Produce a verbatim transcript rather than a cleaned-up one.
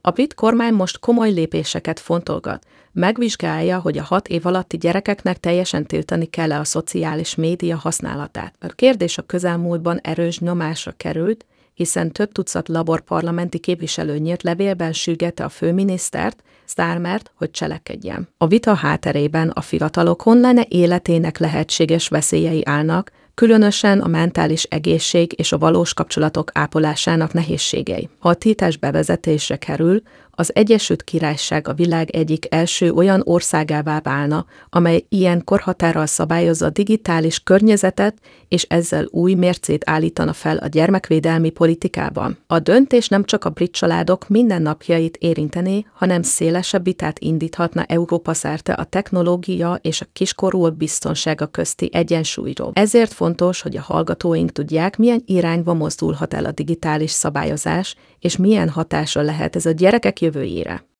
A brit kormány most komoly lépéseket fontolgat. Megvizsgálja, hogy a hat év alatti gyerekeknek teljesen tiltani kell-e a szociális média használatát. A kérdés a közelmúltban erős nyomásra került, hiszen több tucat labor parlamenti képviselő nyílt levélben sürgette a főminisztert, Starmert, hogy cselekedjen. A vita hátterében a fiatalok online életének lehetséges veszélyei állnak, különösen a mentális egészség és a valós kapcsolatok ápolásának nehézségei. Ha a tiltás bevezetésre kerül, az Egyesült Királyság a világ egyik első olyan országává válna, amely ilyen korhatárral szabályozza a digitális környezetet, és ezzel új mércét állítana fel a gyermekvédelmi politikában. A döntés nem csak a brit családok mindennapjait érintené, hanem szélesebb vitát indíthatna Európa szerte a technológia és a kiskorúak biztonsága közti egyensúlyról. Ezért fontos, hogy a hallgatóink tudják, milyen irányba mozdulhat el a digitális szabályozás, és milyen hatása lehet ez a gyerekek jövőjére.